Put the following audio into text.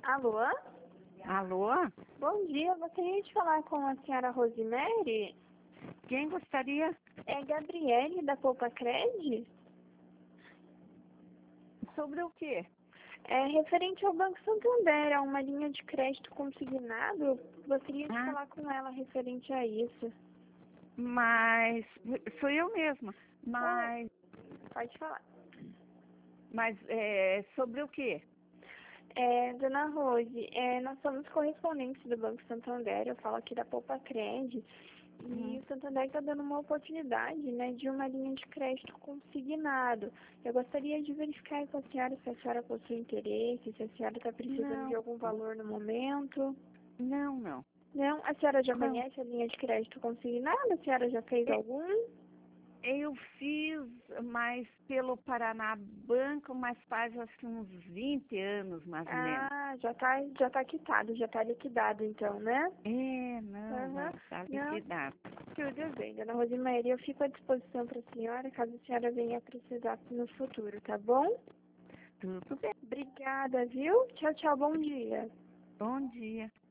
Alô? Alô? Bom dia, gostaria de falar com a senhora Rosemary? Quem gostaria? É Gabriele da Poupa Cred? Sobre o quê? É referente ao Banco Santander, a uma linha de crédito consignado. Eu gostaria de falar com ela referente a isso. Mas sou eu mesma. Mas, Pode falar. sobre o quê? Dona Rose, nós somos correspondentes do Banco Santander, eu falo aqui da Poupa Cred, e o Santander está dando uma oportunidade, né, de uma linha de crédito consignado. Eu gostaria de verificar com a senhora se a senhora possui interesse, se a senhora está precisando de algum valor no momento. Não. Não? A senhora já Não. conhece a linha de crédito consignado? A senhora já fez algum? Eu fiz mais pelo Paraná Banco, mas faz assim uns 20 anos, mais ou menos. Ah, já tá quitado, já tá liquidado então, né? Não, tá Não. liquidado. Tudo bem, dona Rosemaria, eu fico à disposição para a senhora, caso a senhora venha precisar no futuro, tá bom? Tudo bem. Obrigada, viu? Tchau, tchau, bom dia. Bom dia.